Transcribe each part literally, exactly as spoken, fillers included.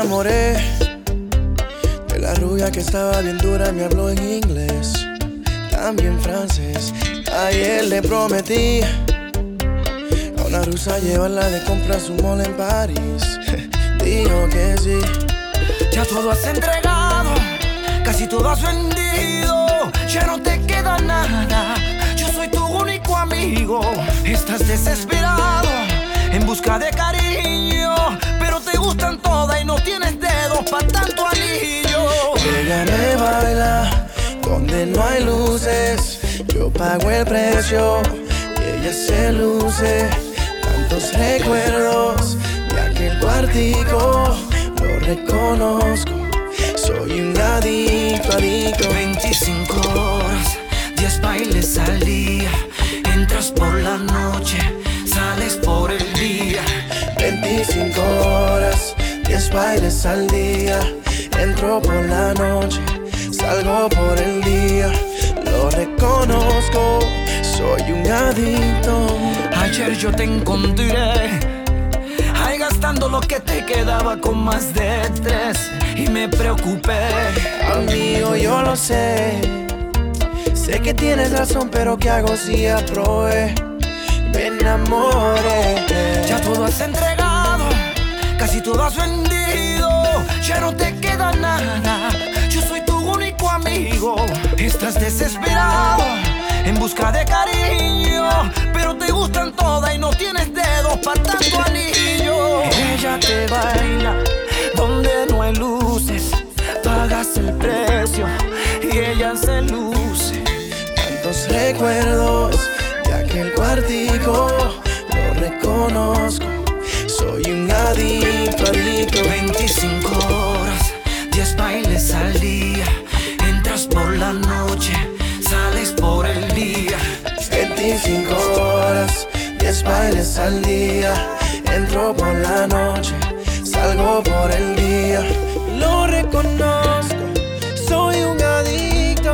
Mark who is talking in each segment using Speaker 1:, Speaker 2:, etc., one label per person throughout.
Speaker 1: enamoré de la rubia que estaba bien dura, me habló en inglés, también francés. Ayer le prometí a una rusa llevarla de compras un mall en París. Dijo que sí.
Speaker 2: Ya todo has entregado, casi todo has vendido. Ya no te queda nada, yo soy tu único amigo. Estás desesperado en busca de cariño, pero te gustan todas y no tienes dedos para tanto anillo.
Speaker 1: Ella me baila donde no hay luces, yo pago el precio y ella se luce. Tantos recuerdos de aquel cuartico, lo reconozco, soy un adicto, adicto.
Speaker 2: Veinticinco horas, diez bailes al día. Entras por la noche, sales por el día.
Speaker 1: Veinticinco horas, diez bailes al día. Entro por la noche, salgo por el día. Lo reconozco, soy un adicto.
Speaker 2: Ayer yo te encontré ahí gastando lo que te quedaba con más de tres, y me preocupé.
Speaker 1: Amigo, yo lo sé, sé que tienes razón, pero ¿qué hago si aprobé? Me enamoré.
Speaker 2: Ya todo has entregado, casi todo has vendido. Ya no te queda nada, yo soy tu único amigo. Estás desesperado en busca de cariño, pero te gustan todas y no tienes dedos para tanto anillo. Ella te baila donde no hay luces, pagas el precio y ella se luce.
Speaker 1: Tantos recuerdos de aquel cuartico, lo reconozco, soy un adicto, adicto.
Speaker 2: Veinticinco horas, diez bailes al día. Entras por la noche, sales por el día.
Speaker 1: Veinticinco horas, diez bailes al día. Entro por la noche, salgo por el día. Lo reconozco, soy un adicto.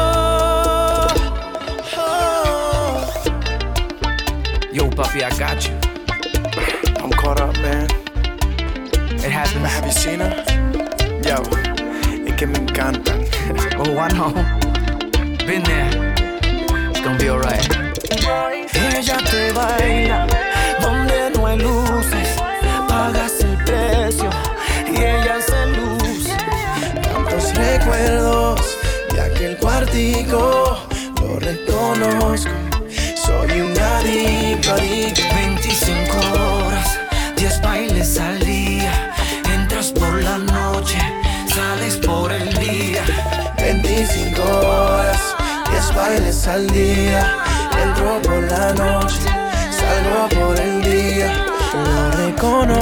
Speaker 1: Oh.
Speaker 2: Yo, papi, I got you.
Speaker 1: I'm caught up, man.
Speaker 2: It happens.
Speaker 1: Have you seen her? Yo, es que me encantan.
Speaker 2: Oh, I know. Been there. It's gonna be alright. Ella te baila donde no hay luces, pagas el precio y ella se luce.
Speaker 1: Tantos recuerdos de aquel cuartico, lo reconozco, soy un adicto, adicto.
Speaker 2: Veinticinco horas, diez bailes al día. Entras por la noche, sales por el día.
Speaker 1: Veinticinco horas, diez bailes al día. Entro por la noche, salgo por el día. Lo reconozco.